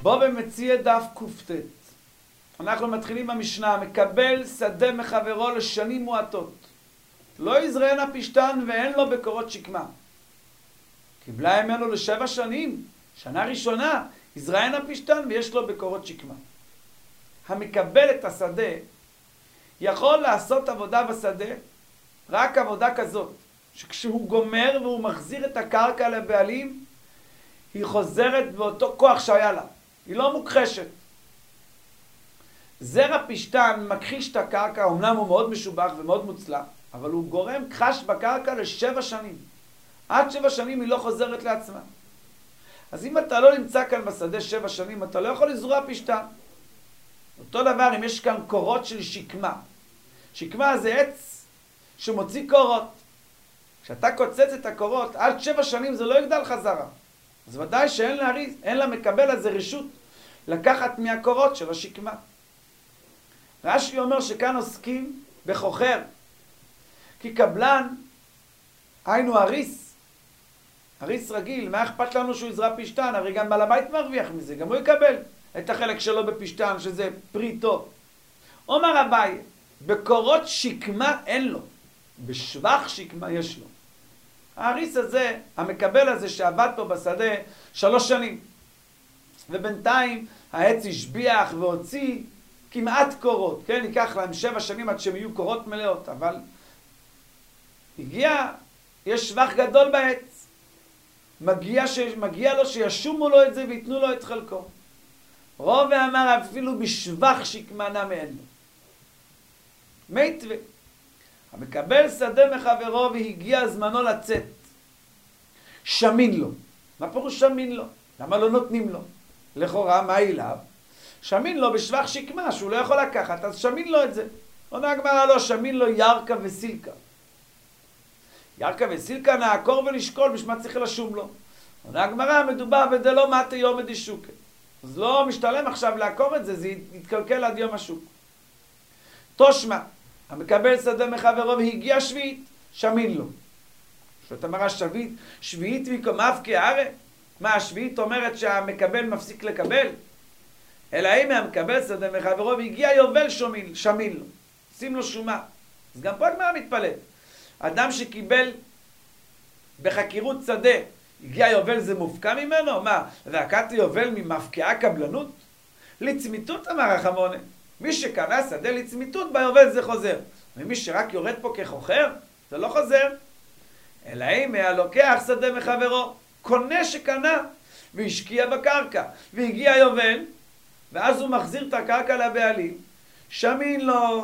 בוא ומציע דף קופטט. אנחנו מתחילים במשנה, מקבל שדה מחברו לשנים מועטות. לא יזרענה פשתן ואין לו בקורות שקמה. קיבלה ממנו ל7 שנים, שנה ראשונה, יזרענה פשתן ויש לו בקורות שקמה. המקבל את השדה יכול לעשות עבודה בשדה, רק עבודה כזאת, שכשהוא גומר והוא מחזיר את הקרקע לבעלים, היא חוזרת באותו כוח שהיה לה, היא לא מוכחשת. זרע פשתן מכחיש את הקרקע, אמנם הוא מאוד משובח ומאוד מוצלח, אבל הוא גורם כחש בקרקע ל7 שנים. עד 7 שנים היא לא חוזרת לעצמה. אז אם אתה לא נמצא כאן בשדה 7 שנים, אתה לא יכול לזרוע פשתן. אותו דבר אם יש כאן קורות של שקמה. שקמה זה עץ שמוציא קורות. כשאתה קוצץ את הקורות, עד 7 שנים זה לא יגדל חזרה. אז ודאי שאין להריס, אין למקבל הזה רשות לקחת מהקורות של השקמה. רש"י אומר שכאן עוסקים בחוכר. כי קבלן, היינו הריס. הריס רגיל, מה אכפת לנו שהוא יזרע פשתן? הרי גם בעל הבית מרוויח מזה, גם הוא יקבל את החלק שלו בפשתן, שזה פרי טוב. אומר אביי, בקורות שקמה אין לו, בשבח שקמה יש לו. הריס הזה, המקבל הזה שעבד פה בשדה 3 שנים, ובינתיים העץ השביח והוציא כמעט קורות, כן? ייקח להם 7 שנים עד שהם יהיו קורות מלאות, אבל יש שבח גדול בעץ. מגיע לו שישומו לו את זה ויתנו לו את חלקו. רוב ואמר אפילו בשבח שקמה נם אין לו. מיתווה. המקבל שדה מחברו והגיע זמנו לצאת. שמין לו. מה פירוש שמין לו? למה לא נותנים לו? לכאורה, מה אליו? שמין לו בשבח שקמה, שהוא לא יכול לקחת, אז שמין לו את זה. עונה הגמרא לא, שמין לו ירקה וסילקה. ירקה וסילקה נעקור ולשקול, בשביל צריך לשום לו. עונה הגמרא, מדובר בדלא מטה יום דשוקה. אז לא משתלם עכשיו לעקור את זה, זה יתקלקל עד יום השוק. תושמע, המקבל שדה מחברו והגיע שביעית, שמין לו. שאת אמרה שביעית ויקומף כהרה? מה, השביעית אומרת שהמקבל מפסיק לקבל? אלא אם המקבל שדה מחברו והגיע יובל שמין לו. שים לו שומה. אז גם פה הגמרא מתפלאת. אדם שקיבל בחקירות שדה, הגיע יובל זה מופקע ממנו? מה, והקת יובל ממפקעה קבלנות? לצמיתות אמר החמונה. מי שקנה שדה לצמיתות ביובל זה חוזר. ומי שרק יורד פה כחוכר, זה לא חוזר. אלא אם הלוקח שדה מחברו, קונה שקנה והשקיע בקרקע, והגיע יובל, ואז הוא מחזיר את הקרקע לבעלים, שמין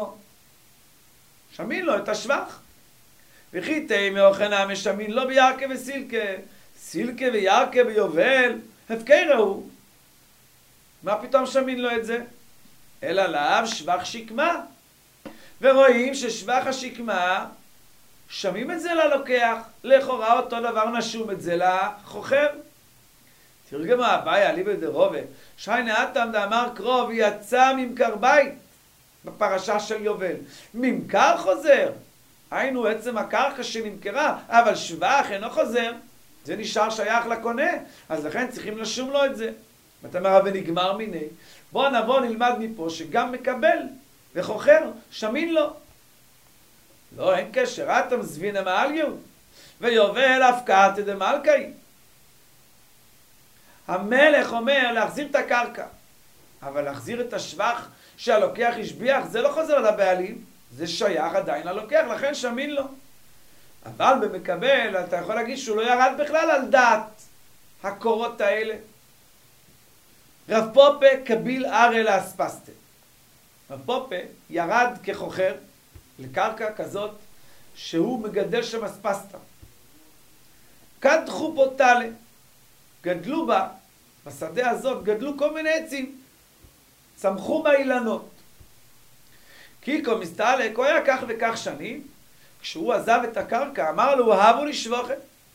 לו את השבח. וכי תהי מאוכנה משמין לו בירקה וסילקה, סילקה וירקה ביובל, הפקרה הוא. מה פתאום שמין לו את זה? אלא לאו שבח שקמה. ורואים ששבח השקמה, שמים את זה ללוקח, לכאורה אותו דבר נשום את זה לחוכר. תרגמה הבעיה אליבא דרובה, שיינה אטם דאמר קרוב יצא ממכר בית, בפרשה של יובל. ממכר חוזר, היינו עצם הקרקע שנמכרה, אבל שבח אינו חוזר, זה נשאר שייך לקונה, אז לכן צריכים לשום לו את זה. ואתה אומר, ונגמר מיני. בוא נבוא נלמד מפה שגם מקבל וחוכר שמין לו. לא, אין קשר, אתם זבינה מעליו, ויובל הפקעת דמלכי. המלך אומר להחזיר את הקרקע, אבל להחזיר את השבח שהלוקח השביח, זה לא חוזר לבעלים, זה שייך עדיין ללוקח, לכן שמין לו. אבל במקבל, אתה יכול להגיד שהוא לא ירד בכלל על דעת הקורות האלה. רב פופה קביל אריה לאספסטה. רב פופה ירד כחוכר לקרקע כזאת שהוא מגדל שם אספסטה. כד חופותלה, גדלו בה, בשדה הזאת גדלו כל מיני עצים, צמחו באילנות. קיקו מסתעלק, הוא היה כך וכך שנים, כשהוא עזב את הקרקע, אמר לו, אהבו לשבוכם.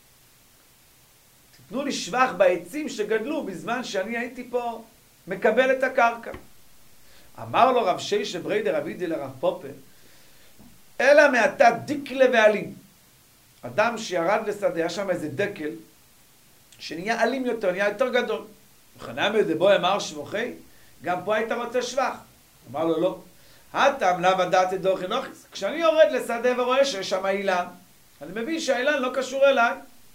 תתנו לי שבח בעצים שגדלו בזמן שאני הייתי פה מקבל את הקרקע. אמר לו רב שייש בריידר אבידי לרב פופר, אלא מעתה דיקלה ועלים. אדם שירד לשדה, היה שם איזה דקל, שנהיה אלים יותר, נהיה יותר גדול. חנמי דבו אמר שבוכי, גם פה היית רוצה שבח. אמר לו לא. הטעם לאו הדעת את דוחי נוחיס. כשאני יורד לשדה ורואה שיש שם אילן, אני מבין שהאילן לא קשור אליי.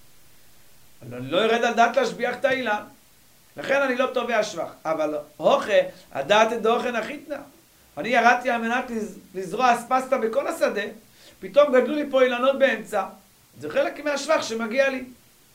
אני לא יורד על דעת להשביח את האילן. לכן אני לא תובע שבח. אבל הוכה, הדעת את דוחי נחיתנה. אני ירדתי על מנת לזרוע אספסטה בכל השדה, פתאום גדלו לי פה אילנות באמצע. זה חלק מהשבח שמגיע לי.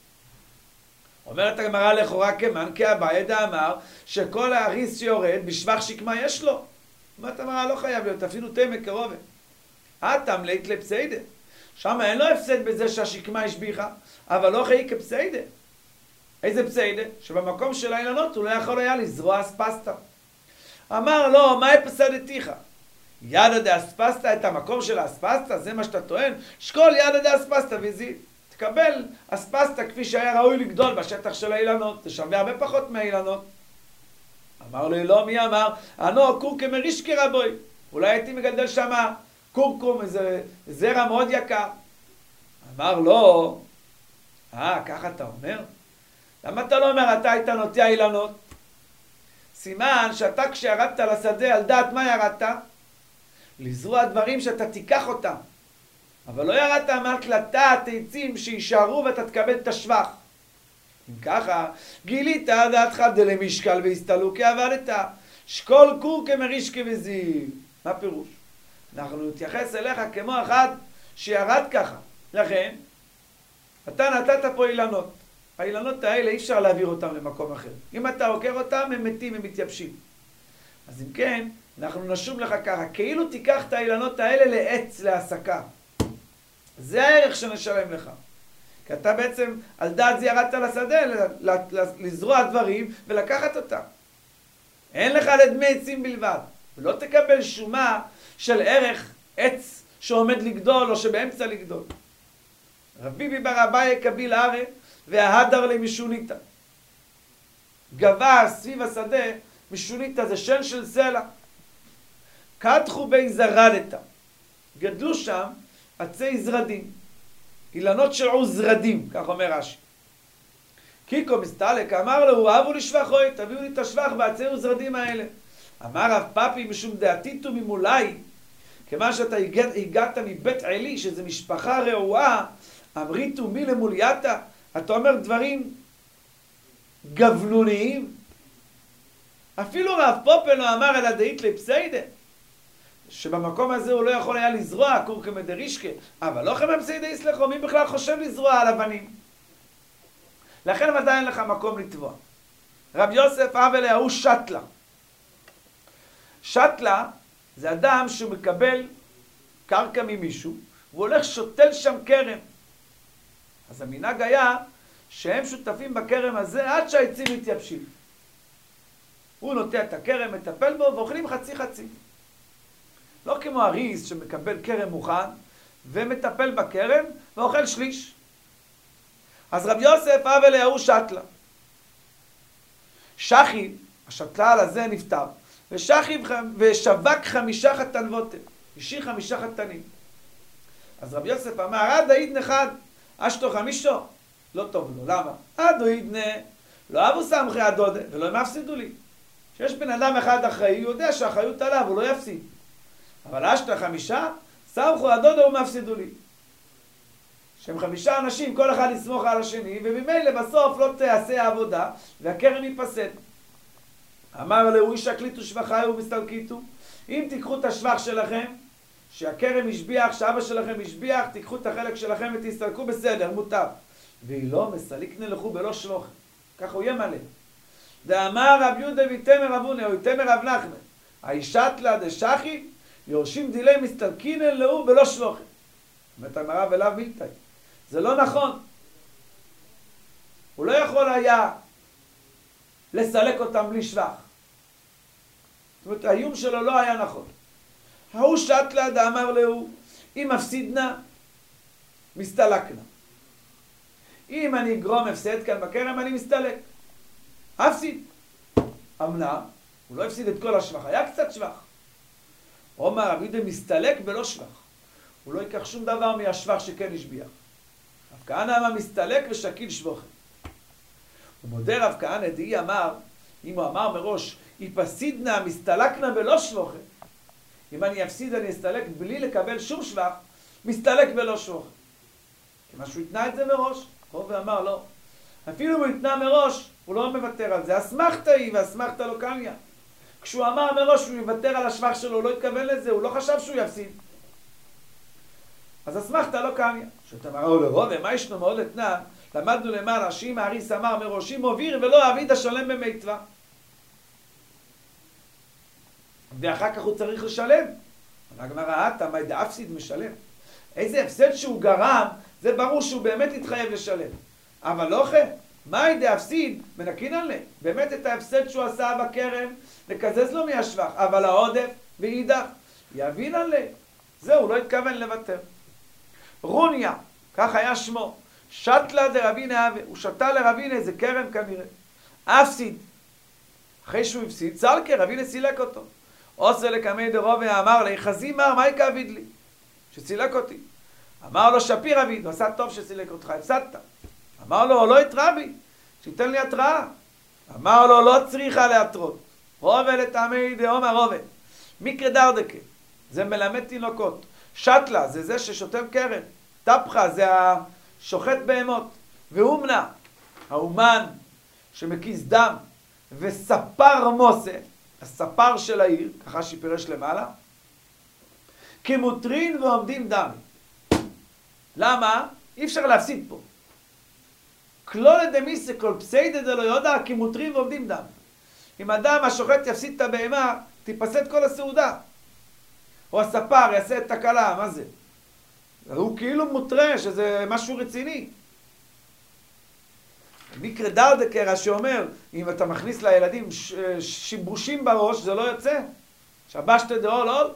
אומרת הגמרא לכאורה כמן, כי אביי דאמר שכל האריס שיורד בשבח שקמה יש לו. אומרת הגמרא לא חייב להיות, אפילו תמק קרובה. הטעם לית לפסיידה. שם אין לו הפסד בזה שהשקמה השביחה, אבל לא חייק כפסיידה. איזה פסיידה? שבמקום של האילנות הוא לא יכול היה לזרוע אספסטה. אמר לו, מה הפסדתיך? ידא דאספסטה, את המקום של האספסטה, זה מה שאתה טוען? שקול ידא דאספסטה וזיל. תקבל אספסטה כפי שהיה ראוי לגדול בשטח של האילנות, זה שווה הרבה פחות מהאילנות. אמר לו, לא, מי אמר? אנו קורקם מרישקי רבוי. אולי הייתי מגדל שם קורקום, איזה זרע מאוד יקר. אמר לו, ככה אתה אומר? למה אתה לא אומר, אתה היית נוטע אילנות? סימן שאתה כשירדת לשדה, על דעת מה ירדת? לזרוע דברים שאתה תיקח אותם. אבל לא ירדת אמרת לטעת עצים שישארו ואתה תקבל את השבח. אם ככה, גילית דעתך דלמשקל והסתלו כי עבדת. שקול קור כמרישקי וזיל. מה פירוש? אנחנו נתייחס אליך כמו אחד שירד ככה. לכן, אתה נתת פה אילנות. האילנות האלה אי אפשר להעביר אותם למקום אחר. אם אתה עוקר אותם, הם מתים, הם מתייבשים. אז אם כן, אנחנו נשום לך ככה, כאילו תיקח את האילנות האלה לעץ, להסקה. זה הערך שנשלם לך. כי אתה בעצם, על דעת זה ירדת לשדה, לזרוע דברים ולקחת אותם. אין לך לדמי עצים בלבד. ולא תקבל שומה של ערך עץ שעומד לגדול או שבאמצע לגדול. רבי ביבר אביי קביל הרי וההדר למישוניתא. גבה סביב השדה, מישוניתא זה שן של סלע. קטחו בי זרדתא. גדלו שם עצי זרדים. אילנות של עוזרדים, כך אומר רש"י. קיקו מסתלק, אמר לו, אהבו לשבח אוי, תביאו לי את השבח בעצי עוזרדים האלה. אמר רב פאפי משום דעתיתו ממולי, כמה שאתה הגעת מבית עלי, שזה משפחה רעועה, אמריתו מי למולייתא, אתה אומר דברים גבלוניים. אפילו רב פופל לא אמר אלא דאית לפסיידה, שבמקום הזה הוא לא יכול היה לזרוע קורקם דרישקה, אבל לא חמם פסיידה יסלחו, מי בכלל חושב לזרוע על אבנים? לכן ודאי אין לך מקום לטבוע. רב יוסף אבל ההוא שטלה. שטלה זה אדם שמקבל קרקע ממישהו, והוא הולך שוטל שם כרם. אז המנהג היה שהם שותפים בכרם הזה עד שהעצים מתייבשים. הוא נוטע את הכרם, מטפל בו, ואוכלים חצי חצי. לא כמו אריס שמקבל כרם מוכן, ומטפל בכרם, ואוכל שליש. אז רב יוסף אבל ההוא שטלה. שחיב, השטלל הזה נפטר, ושחיב ושווק 5 חתן ווטל, השאיר 5 חתנים. אז רב יוסף אמר, עד העיד נחד, אשתו 5, לא טוב לו, למה? עד העידנה, לא אבו סמכי הדודה, ולא הם יפסידו לי. שיש בן אדם אחד אחראי, הוא יודע שהאחריות עליו, הוא לא יפסיד. אבל אשתו 5, סמכו הדודה הוא מפסידו לי. שהם 5 אנשים, כל אחד יסמוך על השני, וממילא בסוף לא תעשה העבודה, והכרם ייפסד. אמר לו, איש הקליטו שבחי ומסתלקיתו, אם תיקחו את השבח שלכם, שהכרם ישביח, שאבא שלכם ישביח, תיקחו את החלק שלכם ותסתלקו בסדר, מותר. והיא לא, מסליק נלכו בלא שלוח. ככה הוא יהיה מלא. דאמר רב יהודה ויתמר אבונה, או יתמר רב נחמן, האישת לה דשחי, יורשים דילי מסתלקין אלו בלא שלוח. אומרת הגמרא ולאו מילתא. זה לא נכון. הוא לא יכול היה לסלק אותם בלי שבח. זאת אומרת, האיום שלו לא היה נכון. ההוא שטלה דאמר לו, אם מפסידנה, מסתלקנה. אם אני אגרום הפסד כאן בכרם, אני מסתלק. הפסיד. אמנם, הוא לא הפסיד את כל השבח, היה קצת שבח. אומר רבי יהודה מסתלק בלא שבח. הוא לא ייקח שום דבר מהשבח שכן השביח. רב כהנא אמר מסתלק ושקיל שבוכם. ומודה רב כהנא דהי אמר אם הוא אמר מראש, יפסידנה מסתלקנה בלא שבוכה, אם אני אפסיד אני אסתלק בלי לקבל שום שבח, מסתלק בלא שבוכה. כיוון שהוא התנה את זה מראש, ואמר לא. אפילו אם הוא התנה מראש, הוא לא מוותר על זה. אסמכתה היא ואסמכתה לא קמיה. כשהוא אמר מראש שהוא יוותר על השבח שלו, הוא לא התכוון לזה, הוא לא חשב שהוא יפסיד. אז אסמכתה לא קמיה. שתאמרו לרובה, מה ישנו מאוד לתנן? למדנו למעלה שאם האריס אמר מראש, אם הוביר ולא אביד השלם במיטבה. ואחר כך הוא צריך לשלם. הגמרא עתה, מה דאפסיד משלם? איזה הפסד שהוא גרם, זה ברור שהוא באמת יתחייב לשלם. אבל לא כן, מה דאפסיד? מנקין עליה. באמת את ההפסד שהוא עשה בכרם, לקזז לו מהשבח. אבל העודף ואידך, יבין עליה. זהו, לא התכוון לוותר. רוניה, כך היה שמו. שתלה דרבינה אבה. הוא שתה לרבינה, זה כרם כנראה. אפסיד. אחרי שהוא הפסיד, צלקה, רבינה סילק אותו. עושה לקמי דרובה אמר לי, חזי מר, מה יקביד לי? שסילק אותי. אמר לו, שפיר אביד, הוא עשה טוב שסילק אותך, הפסדת. אמר לו, לא יתרע בי, שייתן לי התראה. אמר לו, לא צריכה להתרות. רובה לטעמי דאומר רובה. מקרה דרדקה, זה מלמד תינוקות. שתלה, זה ששותם קרן. טפחה, זה השוחט בהמות. ואומנה, האומן שמקיס דם. וספר מוסה, הספר של העיר, ככה שפירש למעלה, כמוטרין ועומדים דם. למה? אי אפשר להפסיד פה. כלולת דמיסה כל פסיידא דלא יודע, כמוטרין ועומדים דם. אם אדם השוחט יפסיד את הבהמה, תיפסד כל הסעודה. או הספר יעשה את תקלה, מה זה? הוא כאילו מוטרה, שזה משהו רציני. מקרה דרדקר שאומר, אם אתה מכניס לילדים שיבושים בראש, זה לא יוצא. שבשת דאול עול.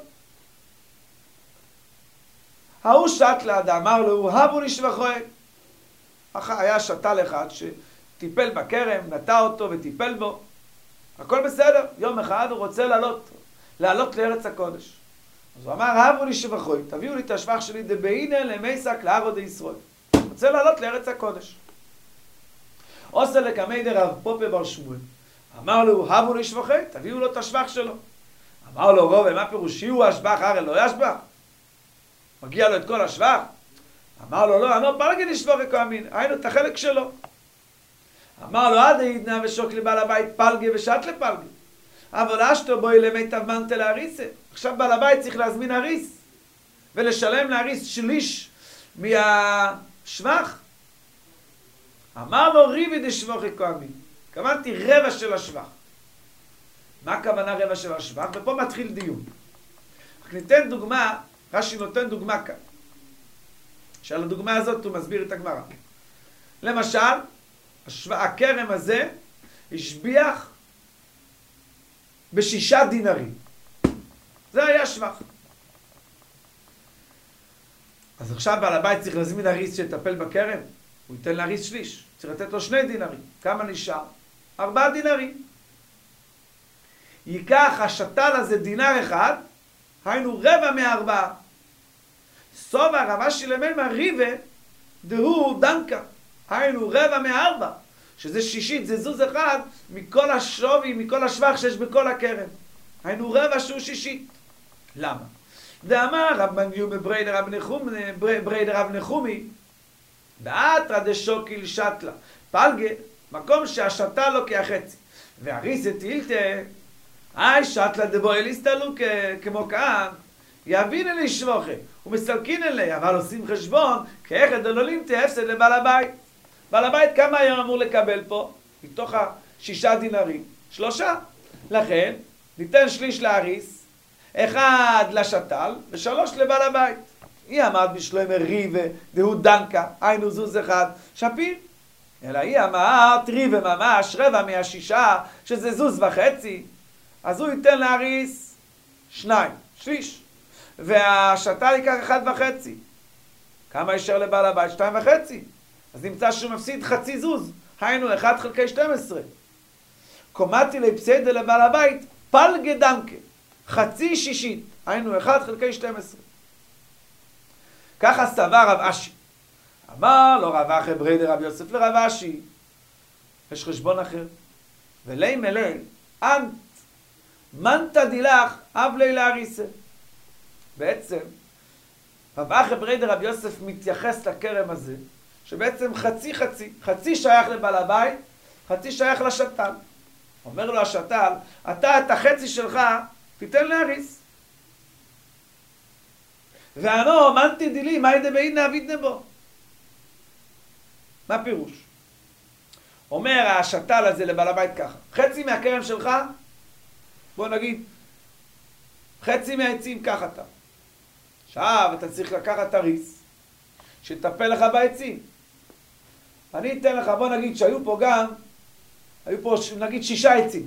ההוא שתלה, אמר לו, הבו נשבחוי. היה שתל אחד שטיפל בכרם, נטע אותו וטיפל בו. הכל בסדר. יום אחד הוא רוצה לעלות לארץ הקודש. אז הוא אמר, הבו נשבחוי, תביאו לי את השבח שלי דבהינה למייסק להרו דישראל. רוצה לעלות לארץ הקודש. עושה לקמי דרב פופה בר שמואל. אמר לו, הבו נשבחי, תביאו לו את השבח שלו. אמר לו, רובה, מה פירושי הוא השבח? הרי לא ישבח. מגיע לו את כל השבח. אמר לו, לא, אמר פלגי נשבחי כהמין. היינו את החלק שלו. אמר לו, עד העידנה ושוק לבעל הבית פלגי ושת לפלגי. אבל אשתו בואי למיטב מנטה להריסה. עכשיו בעל הבית צריך להזמין הריס. ולשלם להריס שליש מהשבח. אמר לו ריבי דשבחי כהמין. כוונתי רבע של השבח. מה הכוונה רבע של השבח? ופה מתחיל דיון. רק ניתן דוגמה, רש"י נותן דוגמה כאן. שעל הדוגמה הזאת הוא מסביר את הגמרא. למשל, הכרם הזה השביח ב6 דינרים. זה היה שבח. אז עכשיו בעל הבית צריך להזמין הריס שיטפל בכרם. הוא ייתן להריס שליש. צריך לתת לו 2 דינרים. כמה נשאר? 4 דינרים. ייקח השתל הזה דינר אחד, היינו רבע מ4. סובה רבה שלממה ריבה, דהו דנקה. היינו רבע מ4. שזה שישית, זה זוז אחד מכל השווי, מכל השבח שיש בכל הכרם. היינו רבע שהוא שישית. למה? דאמר רב מנגיו בבריידר רב נחומי, באתרא דשוקיל שתלה, פלגה, מקום שהשתל לוקח חצי. והריסה טילתה, שתלה דבואל הסתלו כמו כאן, יבין אלי שבוכה, ומסלקין אלי, אבל עושים חשבון, כאחד דולולים תהפסד לבעל הבית. בעל הבית כמה היום אמור לקבל פה? מתוך 6 דינרים? 3. לכן, ניתן שליש להריס, 1 לשתל, ו3 לבעל הבית. היא אמרת בשלמה ריבה, דהו דנקה, היינו זוז אחד, שפיר. אלא היא אמרת ריבה ממש, רבע מה6, שזה זוז וחצי. אז הוא ייתן להריס 2, שליש. והשתל ייקח 1.5. כמה יישאר לבעל הבית? 2.5. אז נמצא שהוא מפסיד חצי זוז. היינו 1 חלקי 12. קומתי לפסיידה לבעל הבית, פלגה דנקה. חצי שישית. היינו 1 חלקי 12. ככה סבר רב אשי. אמר לו רב אחי בריידר רב יוסף לרב אשי. יש חשבון אחר. ולי מלי, אנט, מנטה דילך, אב לילה אריסה. בעצם, רב אחי בריידר רב יוסף מתייחס לכרם הזה, שבעצם חצי שייך לבעל הבית, חצי שייך לשתל. אומר לו השתל, אתה את החצי שלך תיתן להריס. ואנו, מנטי דילי, מה ידה בעינה אבידנה בו? מה פירוש? אומר השתל הזה לבעל הבית ככה, חצי מהכרם שלך, בוא נגיד, חצי מהעצים ככה אתה. עכשיו אתה צריך לקחת הריס, שתטפל לך בעצים. אני אתן לך, בוא נגיד שהיו פה גם, היו פה נגיד 6 עצים.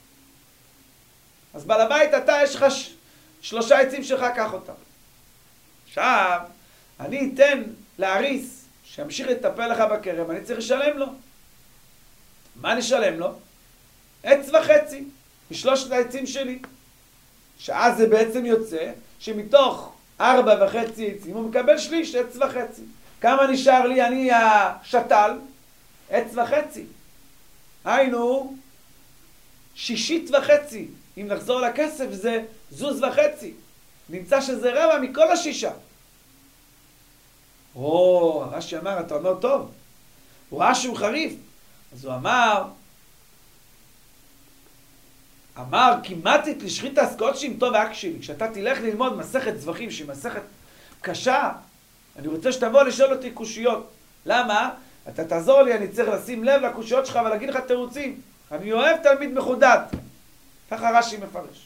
אז בעל הבית אתה יש לך 3 עצים שלך, קח אותם. עכשיו, אני אתן להריס, שימשיך לטפל לך בכרם, אני צריך לשלם לו. מה אני אשלם לו? 1.5 משלושת העצים שלי. שאז זה בעצם יוצא שמתוך 4.5 עצים הוא מקבל שליש, 1.5. כמה נשאר לי? אני השתל, 1.5. היינו 6.5. אם נחזור לכסף זה 1.5 זוז. נמצא שזה רבע מכל 6. רש"י אמר, אתה אומר טוב. הוא ראה שהוא חריף. אז הוא אמר כמעטית לשחית העסקאות שעם טוב ואקשיב. כשאתה תלך ללמוד מסכת זבחים שהיא מסכת קשה, אני רוצה שתבוא לשאול אותי קושיות. למה? אתה תעזור לי, אני צריך לשים לב לקושיות שלך ולהגיד לך תירוצים. אני אוהב תלמיד מחודד. ככה רש"י מפרש.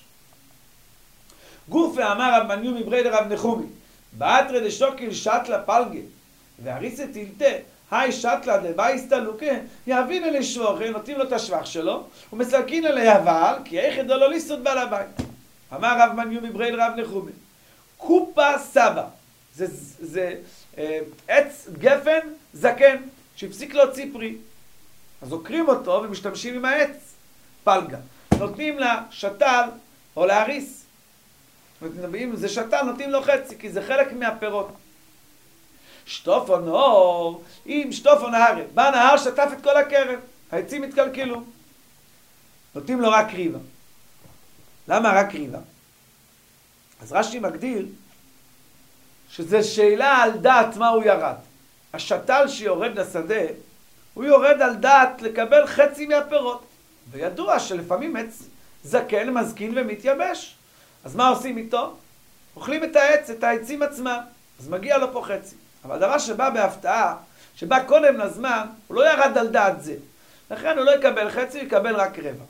גופה אמר רב מניו מבריידר רב נחומי, באתרא דשוקיל שתלה פלגה, והריסה תלתה, היי שתלה דבייסתא לוקה, יבין אלי שבוכה, נותנים לו את השבח שלו, ומסלקין אלי אבל, כי היכד לא ליסוד בעל הבית. אמר רב מניו מבריידר רב נחומי, קופה סבא, זה עץ גפן זקן, שהפסיק להוציא פרי. אז עוקרים אותו ומשתמשים עם העץ, פלגה. נותנים לה שתל או להריס. אם זה שתל, נותנים לו חצי, כי זה חלק מהפירות. שטופו נור, אם שטופו נהר, בא נהר שטף את כל הכרם, העצים התקלקלו. נותנים לו רק ריבה. למה רק ריבה? אז רש"י מגדיר שזה שאלה על דעת מה הוא ירד. השתל שיורד לשדה, הוא יורד על דעת לקבל חצי מהפירות. וידוע שלפעמים עץ זקן, מזקין ומתייבש. אז מה עושים איתו? אוכלים את העץ, את העצים עצמם. אז מגיע לו פה חצי. אבל דבר שבא בהפתעה, שבא קודם לזמן, הוא לא ירד על דעת זה. לכן הוא לא יקבל חצי, הוא יקבל רק רבע.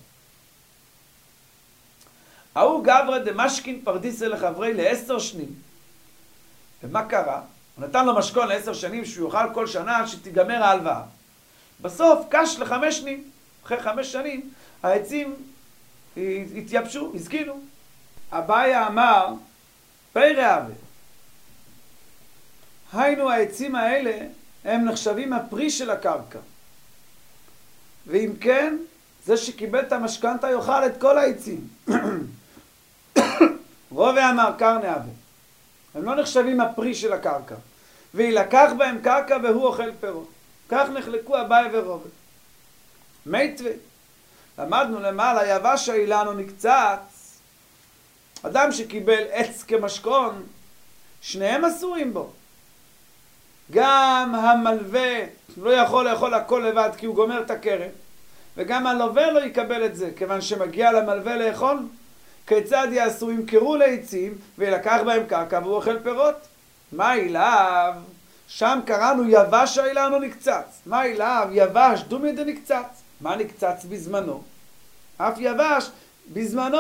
ההוא גברא דמשכין פרדיסא לחברי ל10 שנים. ומה קרה? הוא נתן לו משכון ל10 שנים שהוא יאכל כל שנה עד שתיגמר ההלוואה. בסוף קש ל5 שנים. אחרי 5 שנים העצים התייבשו, הזקינו. אביי אמר, פרא אבה. היינו העצים האלה הם נחשבים הפרי של הקרקע. ואם כן, זה שקיבל את המשכנתא יאכל את כל העצים. רובה אמר קרני אבה. הם לא נחשבים הפרי של הקרקע. וילקח בהם קרקע והוא אוכל פירות. כך נחלקו אביי ורובה. מיתווה. למדנו למעלה, יבש האילן נקצץ. אדם שקיבל עץ כמשכון, שניהם אסורים בו. גם המלווה לא יכול לאכול הכל לבד כי הוא גומר את הכרם, וגם הלווה לא יקבל את זה, כיוון שמגיע למלווה לאכול. כיצד יעשו? ימכרו לעצים וילקח בהם קרקע והוא אוכל פירות. מה אליו? שם קראנו יבש האילן נקצץ. מה אליו? יבש דומי דנקצץ. מה נקצץ בזמנו? אף יבש בזמנו.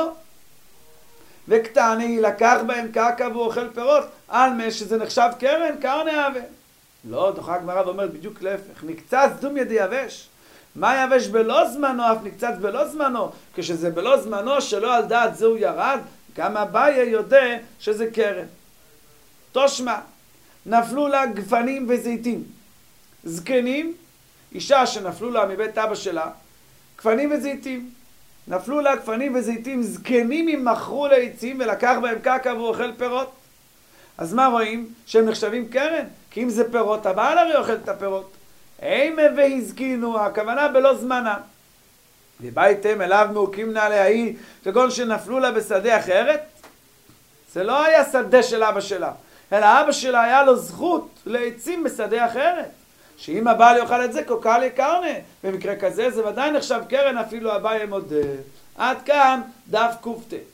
וקטני לקח בהם קרקע והוא אוכל פירות, על מה שזה נחשב קרן, קרני אבה. לא, דוחה הגמרא ואומרת בדיוק להפך. נקצץ דומי דיבש. מה יבש בלא זמנו, אף נקצץ בלא זמנו. כשזה בלא זמנו שלא על דעת זהו ירד, גם אביי יודע שזה קרן. תושמע, נפלו לה גפנים וזיתים. זקנים, אישה שנפלו לה מבית אבא שלה, גפנים וזיתים. נפלו לה גפנים וזיתים, זקנים אם מכרו לעצים ולקח בהם קרקע והוא אוכל פירות. אז מה רואים? שהם נחשבים קרן? כי אם זה פירות, הבעל הרי אוכל את הפירות. אימה והזקינו, הכוונה בלא זמנה. ובייתם אליו מעוקים נעלי ההיא, כגון שנפלו לה בשדה אחרת. זה לא היה שדה של אבא שלה, אלא אבא שלה היה לו זכות לעצים בשדה אחרת. שאם הבעל יאכל את זה, קוקל יקרנה. במקרה כזה זה ודאי נחשב קרן, אפילו הבא ימודה. עד כאן דף קופטה.